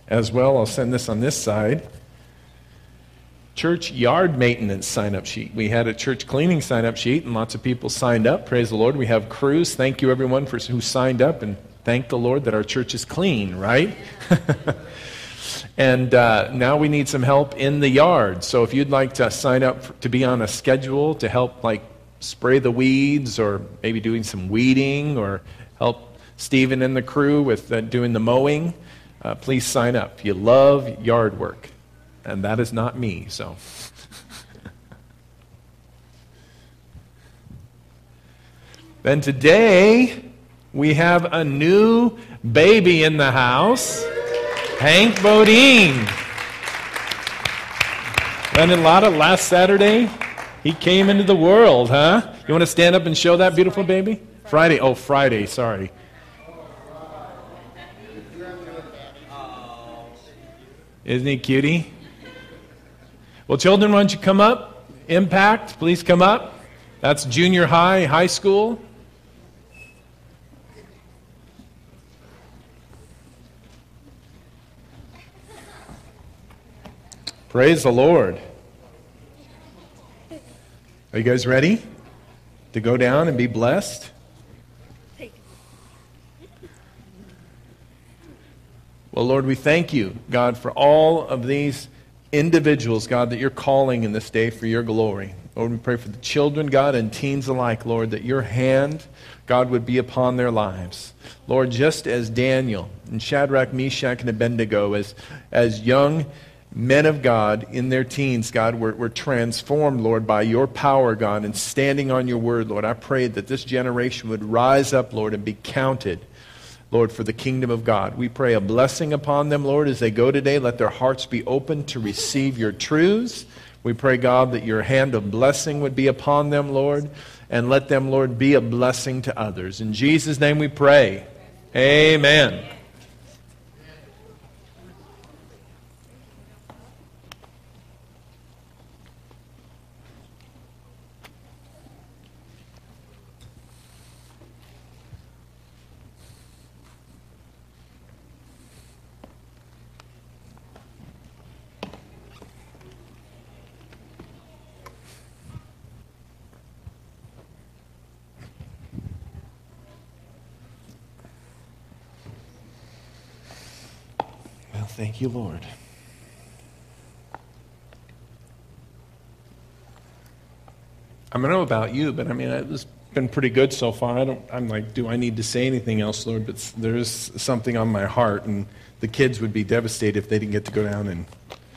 as well. I'll send this on this side. Church yard maintenance sign-up sheet. We had a church cleaning sign-up sheet, and lots of people signed up. Praise the Lord. We have crews. Thank you, everyone, who signed up, and thank the Lord that our church is clean, right? And now we need some help in the yard. So if you'd like to sign up to be on a schedule to help, like, spray the weeds, or maybe doing some weeding, or help Stephen and the crew with doing the mowing, please sign up. You love yard work. And that is not me, so. Then today, we have a new baby in the house, Hank Bodine. Lennon Lotta, last Saturday, he came into the world, huh? You want to stand up and show that beautiful baby? Friday, sorry. Isn't he cutie? Well, children, why don't you come up? Impact, please come up. That's junior high, high school. Praise the Lord. Are you guys ready to go down and be blessed? Well, Lord, we thank you, God, for all of these individuals, God, that you're calling in this day for your glory. Lord, we pray for the children, God, and teens alike, Lord, that your hand, God, would be upon their lives. Lord, just as Daniel and Shadrach, Meshach, and Abednego, as young men of God in their teens, God, were transformed, Lord, by your power, God, and standing on your word, Lord. I pray that this generation would rise up, Lord, and be counted, Lord, for the kingdom of God. We pray a blessing upon them, Lord, as they go today. Let their hearts be open to receive your truths. We pray, God, that your hand of blessing would be upon them, Lord, and let them, Lord, be a blessing to others. In Jesus' name we pray. Amen. Thank you, Lord. I don't know about you, but I mean, it's been pretty good so far. I'm like, do I need to say anything else, Lord? But there is something on my heart, and the kids would be devastated if they didn't get to go down and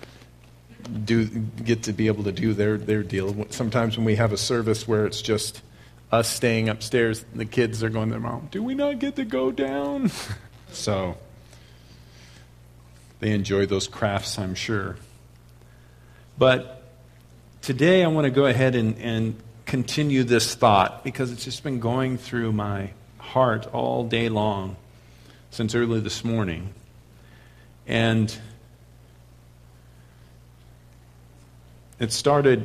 get to be able to do their deal. Sometimes when we have a service where it's just us staying upstairs, the kids are going to their mom, do we not get to go down? So they enjoy those crafts, I'm sure. But today I want to go ahead and continue this thought, because it's just been going through my heart all day long since early this morning. And it started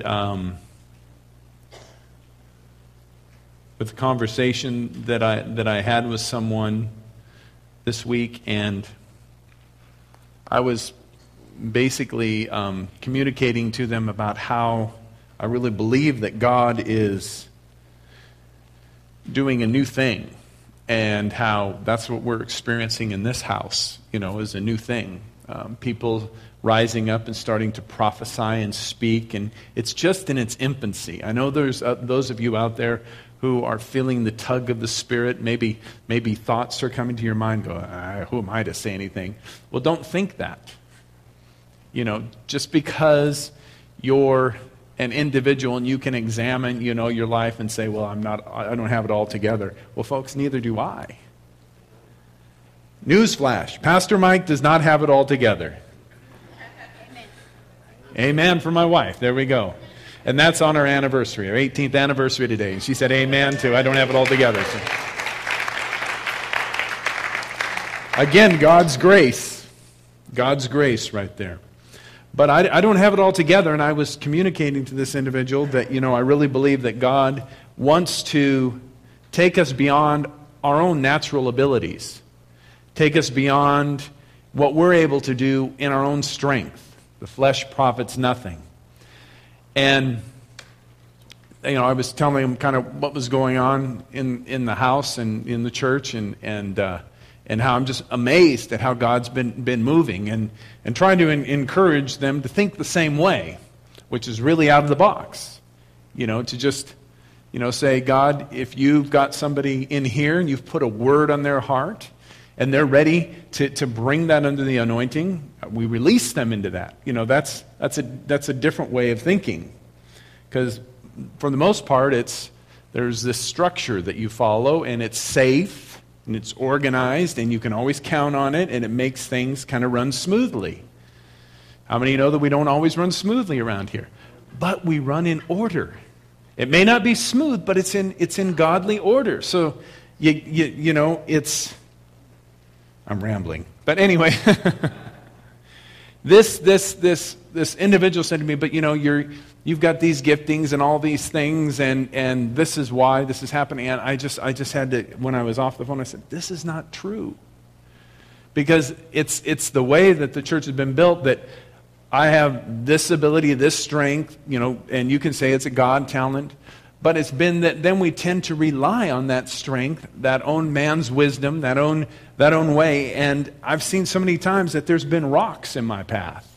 with a conversation that I had with someone this week, and I was basically communicating to them about how I really believe that God is doing a new thing, and how that's what we're experiencing in this house, is a new thing. People rising up and starting to prophesy and speak, and it's just in its infancy. I know there's those of you out there who are feeling the tug of the Spirit. Maybe thoughts are coming to your mind, go, who am I to say anything? Well, don't think that. Just because you're an individual and you can examine, your life and say, well, I don't have it all together. Well, folks, neither do I. Newsflash, Pastor Mike does not have it all together. Amen for my wife. There we go. And that's on our anniversary, our 18th anniversary today. And she said amen too. I don't have it all together. So. Again, God's grace. God's grace right there. But I don't have it all together, and I was communicating to this individual that, I really believe that God wants to take us beyond our own natural abilities. Take us beyond what we're able to do in our own strength. The flesh profits nothing. And I was telling him kind of what was going on in the house and in the church, and how I'm just amazed at how God's been moving, and trying to encourage them to think the same way, which is really out of the box. To just say, God, if you've got somebody in here and you've put a word on their heart, and they're ready to bring that under the anointing, we release them into that. That's a different way of thinking, because for the most part, there's this structure that you follow, and it's safe, and it's organized, and you can always count on it, and it makes things kind of run smoothly. How many know that we don't always run smoothly around here? But we run in order. It may not be smooth, but it's in godly order. So, I'm rambling. But anyway, this individual said to me, but you've got these giftings and all these things, and this is why this is happening. And I just had to, when I was off the phone, I said, this is not true. Because it's the way that the church has been built, that I have this ability, this strength, and you can say it's a God talent, but it's been that then we tend to rely on that strength, that own man's wisdom, that own way. And I've seen so many times that there's been rocks in my path.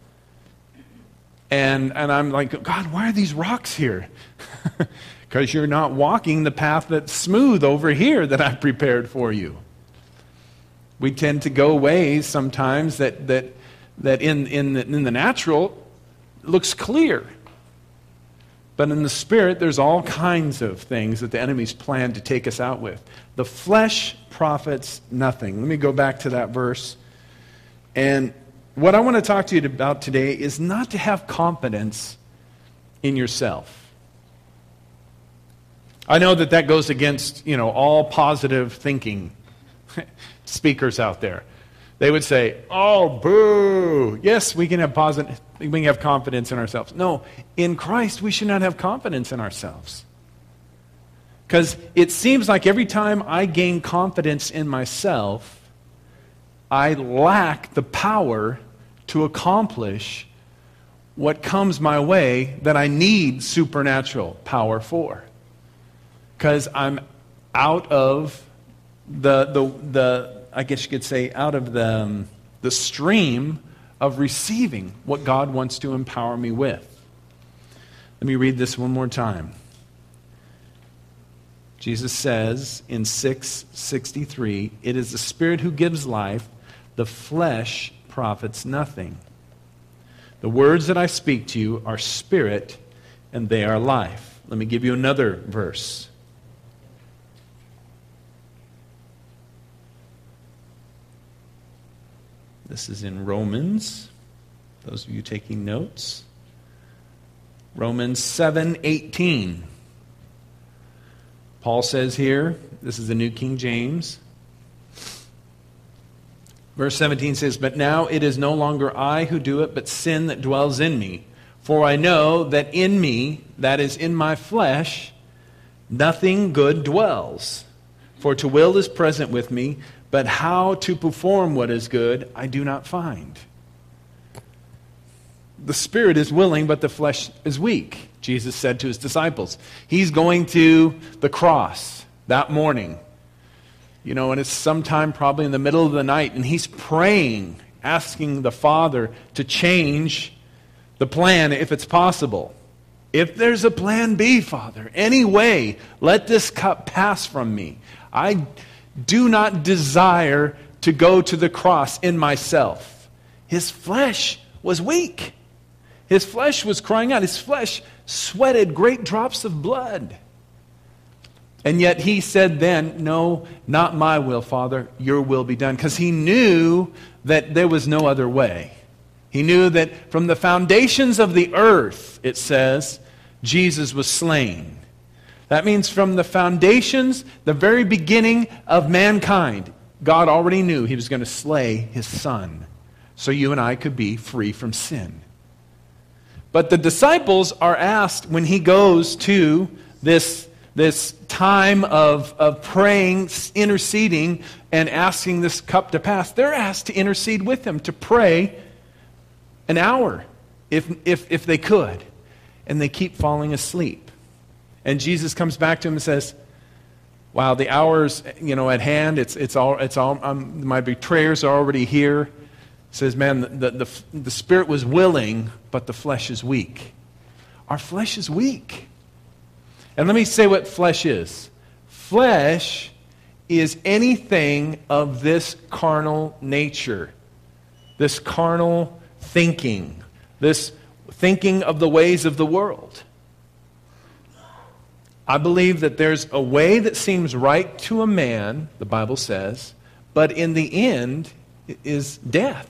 And I'm like, God, why are these rocks here? Because you're not walking the path that's smooth over here that I've prepared for you. We tend to go ways sometimes that in the natural looks clear. But in the spirit, there's all kinds of things that the enemy's planned to take us out with. The flesh profits nothing. Let me go back to that verse. And what I want to talk to you about today is not to have confidence in yourself. I know that goes against, all positive thinking speakers out there. They would say, "Oh, boo! Yes, we can have confidence in ourselves." No, in Christ we should not have confidence in ourselves, because it seems like every time I gain confidence in myself, I lack the power to accomplish what comes my way that I need supernatural power for, because I'm out of the I guess you could say, out of the stream of receiving what God wants to empower me with. Let me read this one more time. Jesus says in 6:63, "It is the Spirit who gives life, the flesh profits nothing. The words that I speak to you are spirit, and they are life." Let me give you another verse. This is in Romans. Those of you taking notes. Romans 7:18. Paul says here, this is the New King James. Verse 17 says, "But now it is no longer I who do it, but sin that dwells in me. For I know that in me, that is in my flesh, nothing good dwells. For to will is present with me, but how to perform what is good I do not find." The spirit is willing, but the flesh is weak, Jesus said to his disciples. He's going to the cross that morning. And it's sometime probably in the middle of the night, and he's praying, asking the Father to change the plan if it's possible. If there's a plan B, Father, anyway, let this cup pass from me. I do not desire to go to the cross in myself. His flesh was weak. His flesh was crying out. His flesh sweated great drops of blood. And yet he said then, "No, not my will, Father, your will be done." Because he knew that there was no other way. He knew that from the foundations of the earth, it says, Jesus was slain. That means from the foundations, the very beginning of mankind, God already knew he was going to slay his son so you and I could be free from sin. But the disciples are asked when he goes to this this time of praying, interceding, and asking this cup to pass, they're asked to intercede with him, to pray an hour, if they could. And they keep falling asleep. And Jesus comes back to him and says, wow, the hour's, at hand. It's all. My betrayers are already here. He says, man, the spirit was willing, but the flesh is weak. Our flesh is weak. And let me say what flesh is. Flesh is anything of this carnal nature, this carnal thinking, this thinking of the ways of the world. I believe that there's a way that seems right to a man, the Bible says, but in the end is death.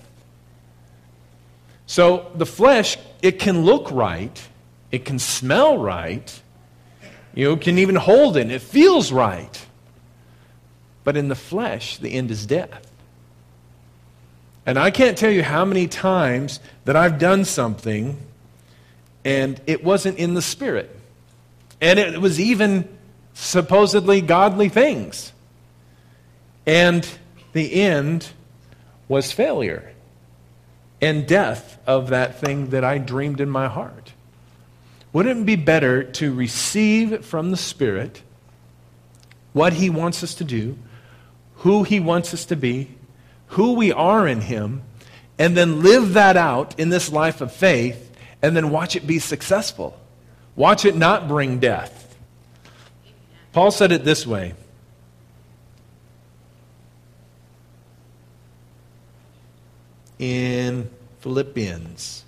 So the flesh, it can look right, it can smell right, can even hold it, and it feels right. But in the flesh, the end is death. And I can't tell you how many times that I've done something and it wasn't in the Spirit. And it was even supposedly godly things. And the end was failure and death of that thing that I dreamed in my heart. Wouldn't it be better to receive from the Spirit what He wants us to do, who He wants us to be, who we are in Him, and then live that out in this life of faith, and then watch it be successful? Watch it not bring death. Paul said it this way. In Philippians.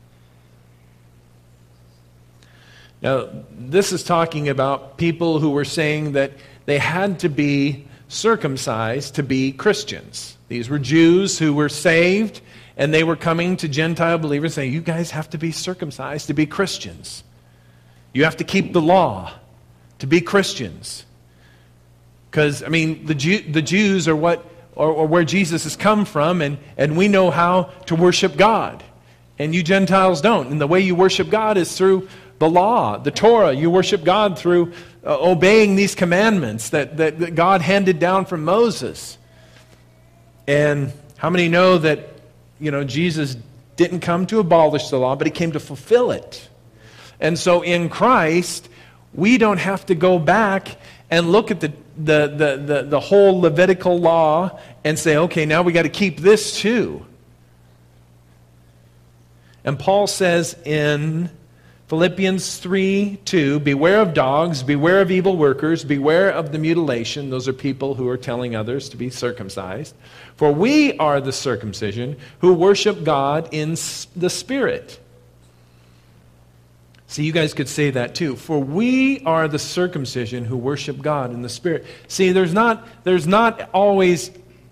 Now, this is talking about people who were saying that they had to be circumcised to be Christians. These were Jews who were saved, and they were coming to Gentile believers saying, you guys have to be circumcised to be Christians. You have to keep the law to be Christians. Because, the Jews are where Jesus has come from, and we know how to worship God. And you Gentiles don't. And the way you worship God is through the law, the Torah. You worship God through obeying these commandments that God handed down from Moses. And how many know that, Jesus didn't come to abolish the law, but He came to fulfill it? And so in Christ, we don't have to go back and look at the whole Levitical law and say, okay, now we got to keep this too. And Paul says in Philippians 3:2, beware of dogs, beware of evil workers, beware of the mutilation. Those are people who are telling others to be circumcised. For we are the circumcision who worship God in the Spirit. See, you guys could say that too. For we are the circumcision who worship God in the Spirit. See, there's not always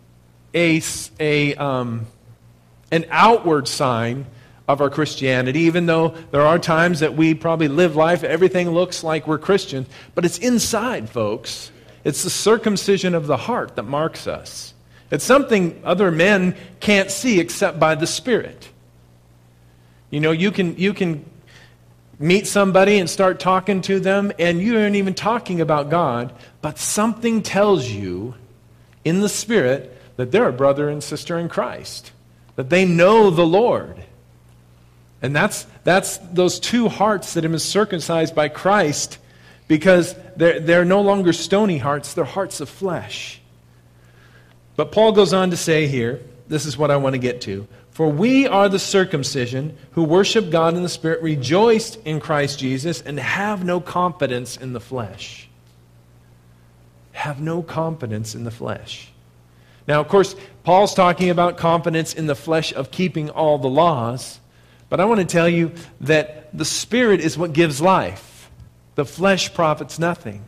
an outward sign of our Christianity, even though there are times that we probably live life, everything looks like we're Christians, but it's inside, folks. It's the circumcision of the heart that marks us. It's something other men can't see except by the Spirit. You can meet somebody and start talking to them, and you aren't even talking about God, but something tells you in the Spirit that they're a brother and sister in Christ, that they know the Lord. And that's those two hearts that have been circumcised by Christ, because they're no longer stony hearts, they're hearts of flesh. But Paul goes on to say here, this is what I want to get to. For we are the circumcision who worship God in the Spirit, rejoice in Christ Jesus, and have no confidence in the flesh. Have no confidence in the flesh. Now, of course, Paul's talking about confidence in the flesh of keeping all the laws. But I want to tell you that the Spirit is what gives life. The flesh profits nothing.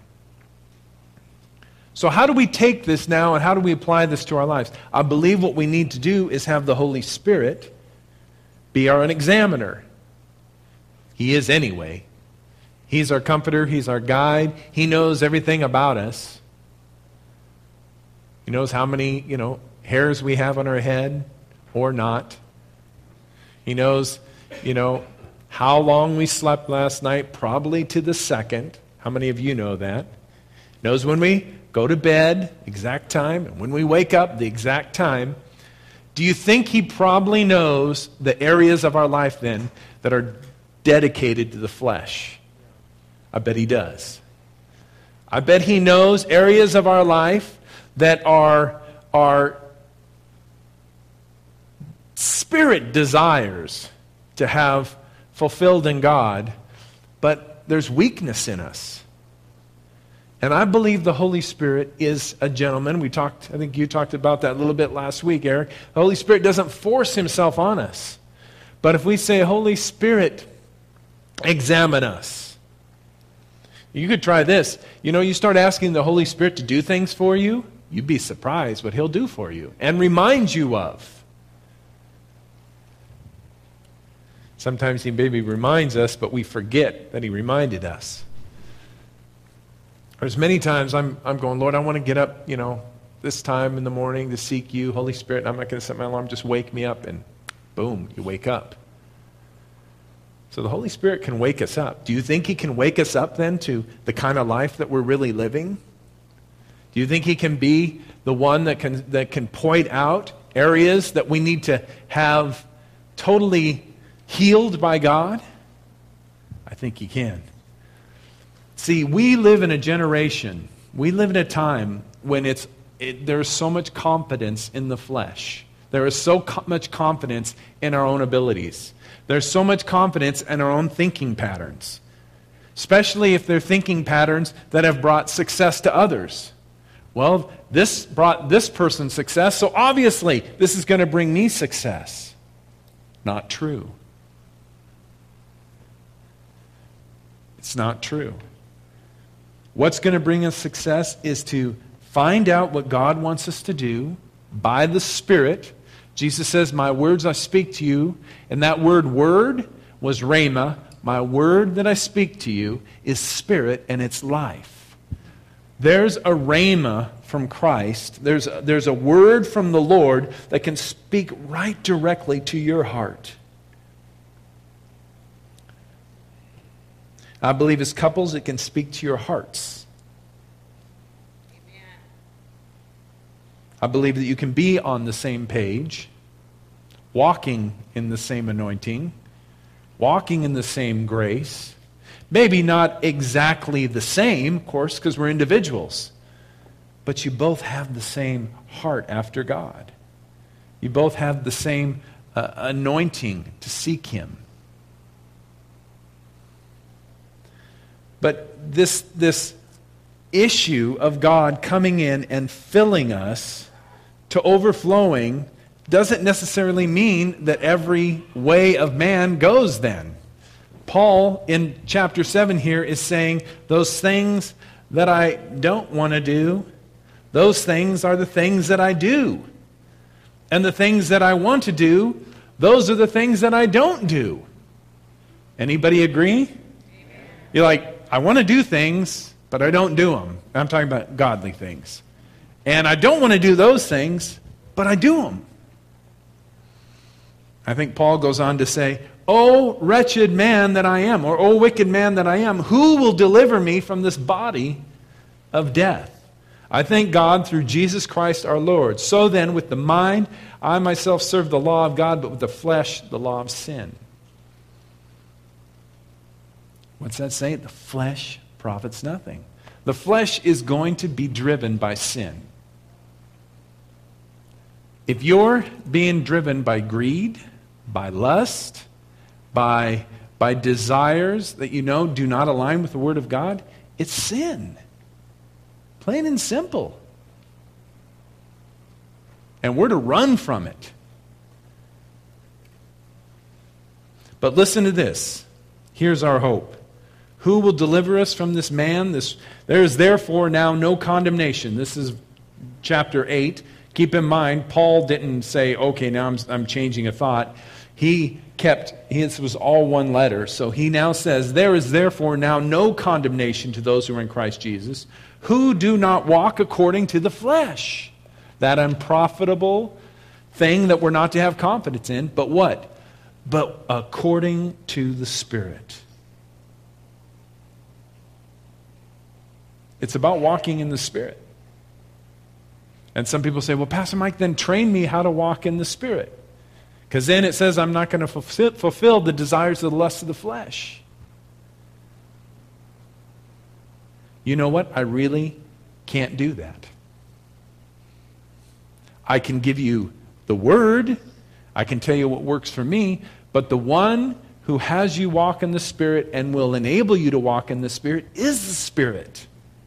So how do we take this now and how do we apply this to our lives? I believe what we need to do is have the Holy Spirit be our examiner. He is anyway. He's our comforter. He's our guide. He knows everything about us. He knows how many, hairs we have on our head or not. He knows, how long we slept last night, probably to the second. How many of you know that? Knows when we go to bed, exact time, and when we wake up, the exact time. Do you think he probably knows the areas of our life then that are dedicated to the flesh? I bet he does. I bet he knows areas of our life that are spirit desires to have fulfilled in God, but there's weakness in us. And I believe the Holy Spirit is a gentleman. I think you talked about that a little bit last week, Eric. The Holy Spirit doesn't force himself on us. But if we say, Holy Spirit, examine us. You could try this. You start asking the Holy Spirit to do things for you, you'd be surprised what he'll do for you and remind you of. Sometimes he maybe reminds us, but we forget that he reminded us. There's many times I'm going, Lord, I want to get up, this time in the morning to seek you, Holy Spirit. I'm not going to set my alarm. Just wake me up, and boom, you wake up. So the Holy Spirit can wake us up. Do you think he can wake us up then to the kind of life that we're really living? Do you think he can be the one that can point out areas that we need to have totally healed by God? I think he can. See, we live in a generation, we live in a time when there's so much confidence in the flesh. There is so much confidence in our own abilities. There's so much confidence in our own thinking patterns, especially if they're thinking patterns that have brought success to others. Well, this brought this person success, so obviously this is going to bring me success. Not true. It's not true. What's going to bring us success is to find out what God wants us to do by the Spirit. Jesus says, my words I speak to you, and that word was rhema. My word that I speak to you is spirit, and it's life. There's a rhema from Christ. There's a word from the Lord that can speak right directly to your heart. I believe as couples, it can speak to your hearts. Amen. I believe that you can be on the same page, walking in the same anointing, walking in the same grace. Maybe not exactly the same, of course, because we're individuals. But you both have the same heart after God. You both have the same anointing to seek him. But this issue of God coming in and filling us to overflowing doesn't necessarily mean that every way of man goes then. Paul, in chapter 7 here, is saying, those things that I don't want to do, those things are the things that I do. And the things that I want to do, those are the things that I don't do. Anybody agree? Amen. You're like, I want to do things, but I don't do them. I'm talking about godly things. And I don't want to do those things, but I do them. I think Paul goes on to say, "O wretched man that I am," or "O wicked man that I am, who will deliver me from this body of death?" I thank God through Jesus Christ our Lord. So then, with the mind, I myself serve the law of God, but with the flesh, the law of sin. What's that say? The flesh profits nothing. The flesh is going to be driven by sin. If you're being driven by greed, by lust, by desires that you know do not align with the Word of God, it's sin. Plain and simple. And we're to run from it. But listen to this. Here's our hope. Who will deliver us from this man? There is therefore now no condemnation. This is chapter 8. Keep in mind, Paul didn't say, okay, now I'm changing a thought. This was all one letter. So he now says, there is therefore now no condemnation to those who are in Christ Jesus, who do not walk according to the flesh. That unprofitable thing that we're not to have confidence in. But what? But according to the Spirit. It's about walking in the Spirit. And some people say, well, Pastor Mike, then train me how to walk in the Spirit. Because then it says I'm not going to fulfill the desires of the lust of the flesh. You know what? I really can't do that. I can give you the Word. I can tell you what works for me. But the one who has you walk in the Spirit and will enable you to walk in the Spirit is the Spirit.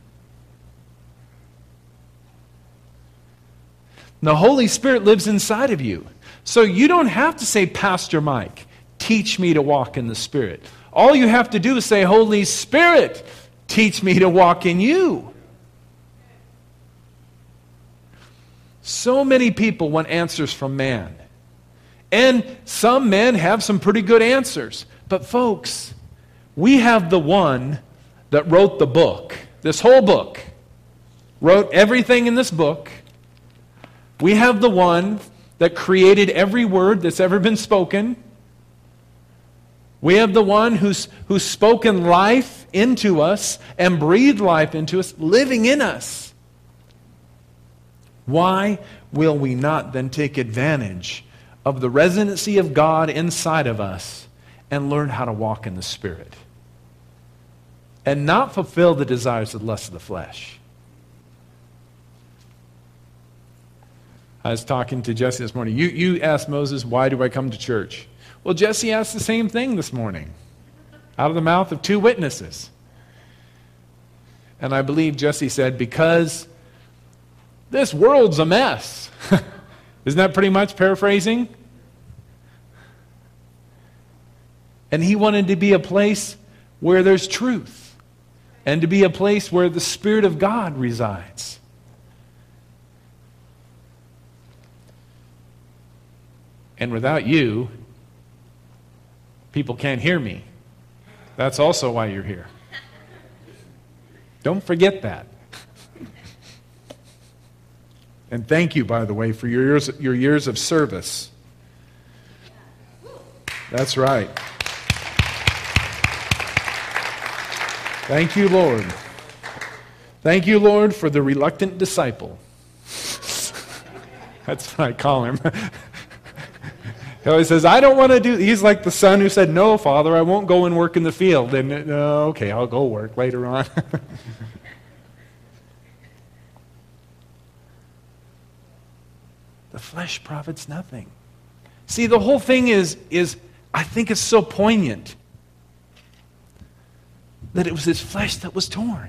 The Holy Spirit lives inside of you. So you don't have to say, Pastor Mike, teach me to walk in the Spirit. All you have to do is say, Holy Spirit, teach me to walk in you. So many people want answers from man. And some men have some pretty good answers. But folks, we have the one that wrote the book, this whole book, wrote everything in this book. We have the one that created every word that's ever been spoken. We have the one who's spoken life into us and breathed life into us, living in us. Why will we not then take advantage of the residency of God inside of us and learn how to walk in the Spirit and not fulfill the desires of the lust of the flesh? I was talking to Jesse this morning. You asked Moses, why do I come to church? Well, Jesse asked the same thing this morning, out of the mouth of two witnesses. And I believe Jesse said, because this world's a mess. Isn't that pretty much paraphrasing? And he wanted to be a place where there's truth and to be a place where the Spirit of God resides. And without you, people can't hear me. That's also why you're here. Don't forget that. And thank you, by the way, for your years of service. That's right. Thank you, Lord. Thank you, Lord, for the reluctant disciple. That's what I call him. He always says, I don't want to do... He's like the son who said, no, Father, I won't go and work in the field. And, okay, I'll go work later on. The flesh profits nothing. See, the whole thing is I think it's so poignant that it was his flesh that was torn.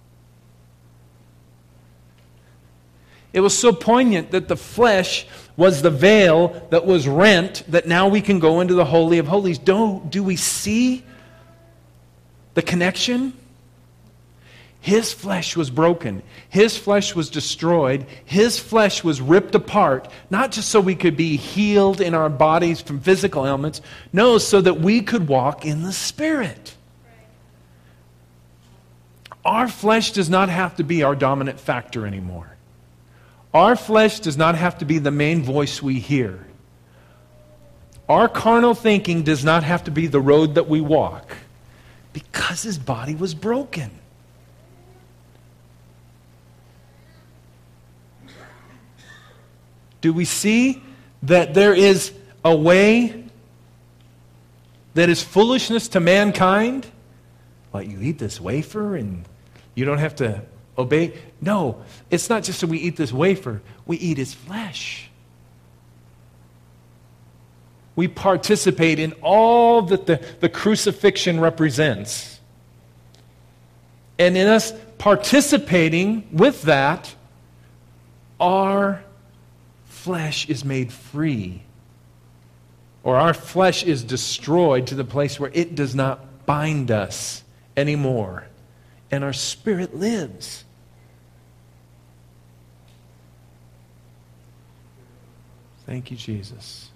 It was so poignant that the flesh was the veil that was rent, that now we can go into the Holy of Holies. Do we see the connection? His flesh was broken. His flesh was destroyed. His flesh was ripped apart, not just so we could be healed in our bodies from physical ailments, no, so that we could walk in the Spirit. Our flesh does not have to be our dominant factor anymore. Our flesh does not have to be the main voice we hear. Our carnal thinking does not have to be the road that we walk, because his body was broken. Do we see that there is a way that is foolishness to mankind? Like, you eat this wafer and you don't have to obey? No, it's not just that we eat this wafer. We eat his flesh. We participate in all that the crucifixion represents. And in us participating with that, our flesh is made free. Or our flesh is destroyed to the place where it does not bind us anymore. And our spirit lives. Thank you, Jesus.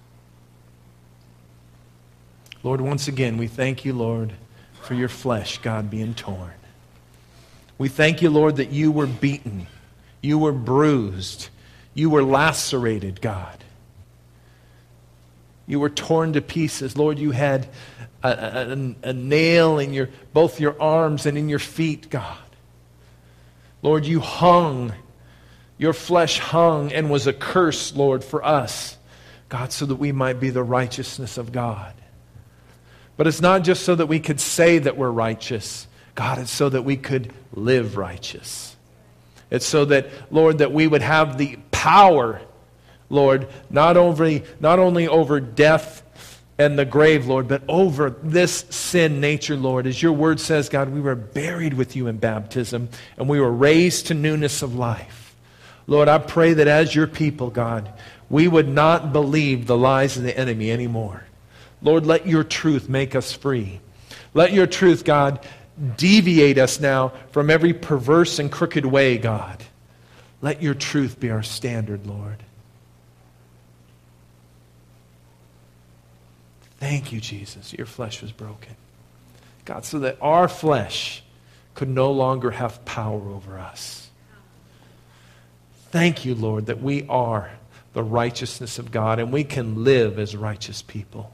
Lord, once again, we thank you, Lord, for your flesh, God, being torn. We thank you, Lord, that you were beaten. You were bruised. You were lacerated, God. You were torn to pieces. Lord, you had a nail in both your arms and in your feet, God. Lord, you hung. Your flesh hung and was a curse, Lord, for us. God, so that we might be the righteousness of God. But it's not just so that we could say that we're righteous. God, it's so that we could live righteous. It's so that, Lord, that we would have the power, Lord, not only over death and the grave, Lord, but over this sin nature, Lord. As your word says, God, we were buried with you in baptism, and we were raised to newness of life. Lord, I pray that as your people, God, we would not believe the lies of the enemy anymore. Lord, let your truth make us free. Let your truth, God, deviate us now from every perverse and crooked way, God. Let your truth be our standard, Lord. Thank you, Jesus. Your flesh was broken. God, so that our flesh could no longer have power over us. Thank you, Lord, that we are the righteousness of God and we can live as righteous people.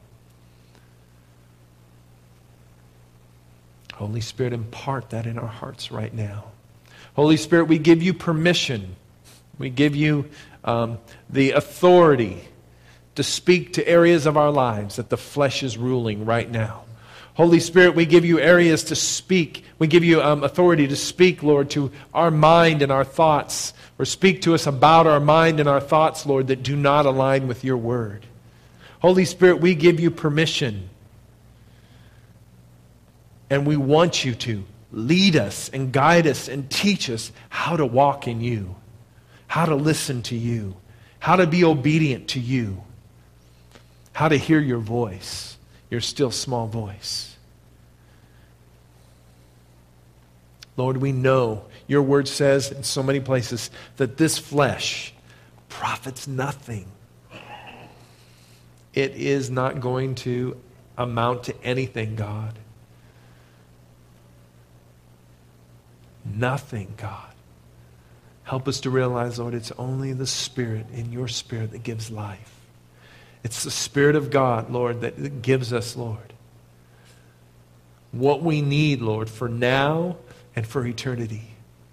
Holy Spirit, impart that in our hearts right now. Holy Spirit, we give you permission. We give you the authority to speak to areas of our lives that the flesh is ruling right now. Holy Spirit, we give you areas to speak. We give you authority to speak, Lord, to our mind and our thoughts, or speak to us about our mind and our thoughts, Lord, that do not align with your word. Holy Spirit, we give you permission. And we want you to lead us and guide us and teach us how to walk in you, how to listen to you, how to be obedient to you, how to hear your voice, your still small voice. Lord, we know your word says in so many places that this flesh profits nothing. It is not going to amount to anything, God. Nothing, God. Help us to realize, Lord, it's only the Spirit, in your Spirit, that gives life. It's the Spirit of God, Lord, that gives us, Lord, what we need, Lord, for now and for eternity.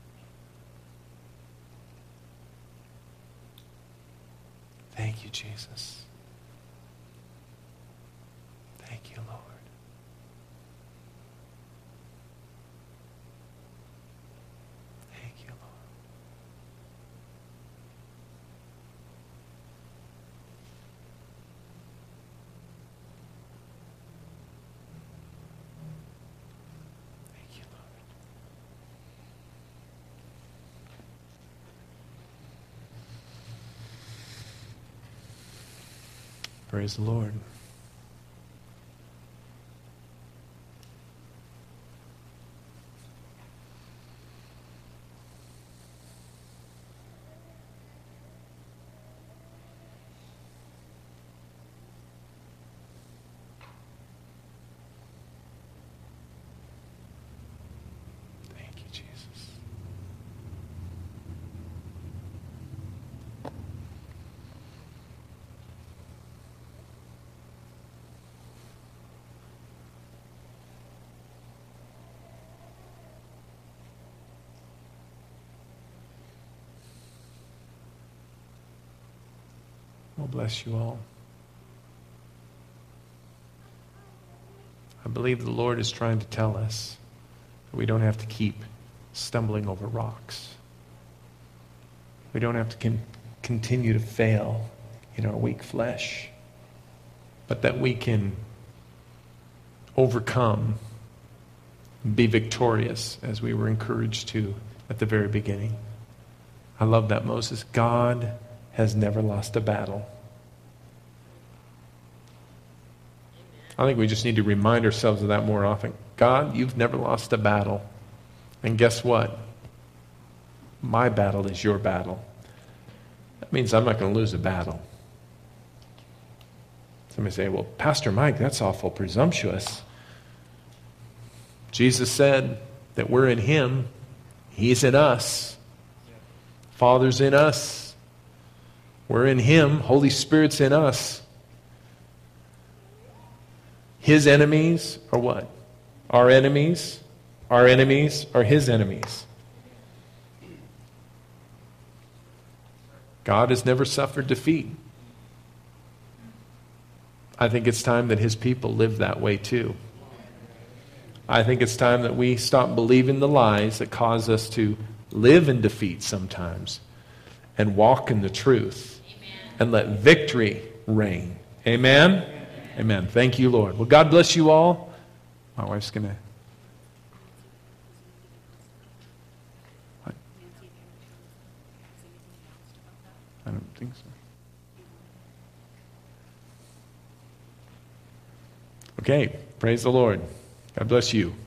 Thank you, Jesus. Thank you, Lord. Thank you, Lord. Thank you, Lord. Praise the Lord. Thank you, Jesus. Well, bless you all. I believe the Lord is trying to tell us that we don't have to keep stumbling over rocks. We don't have to continue to fail in our weak flesh, but that we can overcome, be victorious, as we were encouraged to at the very beginning. I love that, Moses. God has never lost a battle. I think we just need to remind ourselves of that more often. God, you've never lost a battle. And guess what? My battle is your battle. That means I'm not going to lose a battle. Somebody say, well, Pastor Mike, that's awful presumptuous. Jesus said that we're in him. He's in us. Father's in us. We're in him. Holy Spirit's in us. His enemies are what? Our enemies. Our enemies are his enemies. God has never suffered defeat. I think it's time that his people live that way too. I think it's time that we stop believing the lies that cause us to live in defeat sometimes and walk in the truth. Amen. And let victory reign. Amen? Amen? Amen. Thank you, Lord. Well, God bless you all. My wife's going to... I don't think so. Okay, praise the Lord. God bless you.